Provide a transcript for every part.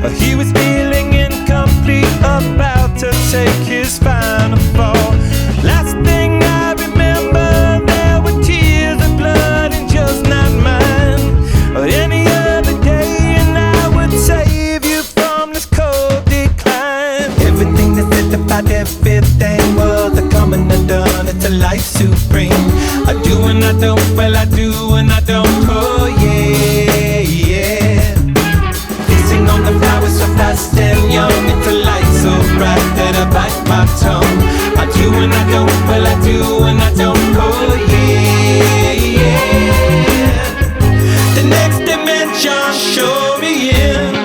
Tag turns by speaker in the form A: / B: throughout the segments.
A: He was feeling incomplete, about to take his final fall. Last thing I remember, there were tears of blood and just not mine. Any other day and I would save you from this cold decline. Everything they said about everything was a coming undone. It's a life supreme. I do and I don't, well I do and I don't. Oh yeah, yeah. Kissing on the flowers so fast and young. It's a light so bright that I bite my tongue. I do and I don't, well I do and I don't. Oh yeah, yeah. The next dimension, show me in.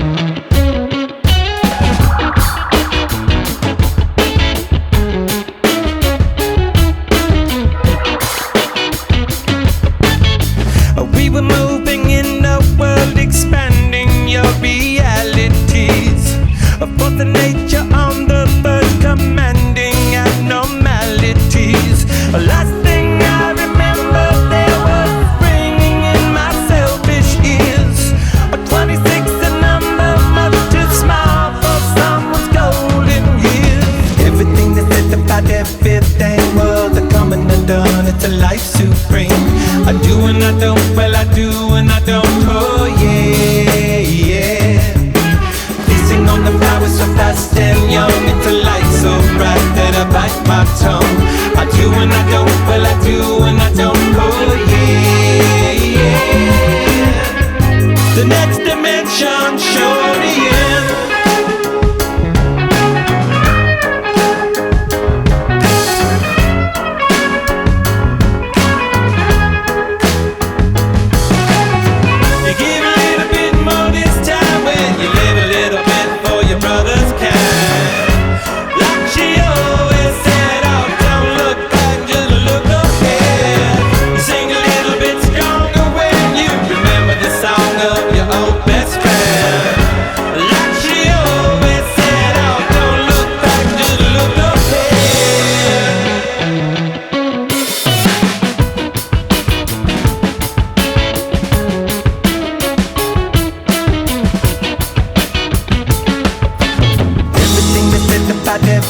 A: We were moving in a world, expanding your realities. For the nature on the verge, commanding abnormalities. Last thing I remember, there was ringing in my selfish ears. 26, a number much too small for someone's golden years. Everything they said about everything was a coming undone. It's a life supreme. I do and I don't, well I do and I don't. Oh yeah, yeah. Kissing on the flowers so fast and young. It's a light so bright that I bite my tongue. I do and I don't, well I do and I don't. Oh yeah, yeah. The next dimension, show me in.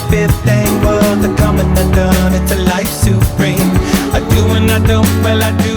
A: Everything was a coming undone. It's a life supreme. I do and I don't, well I do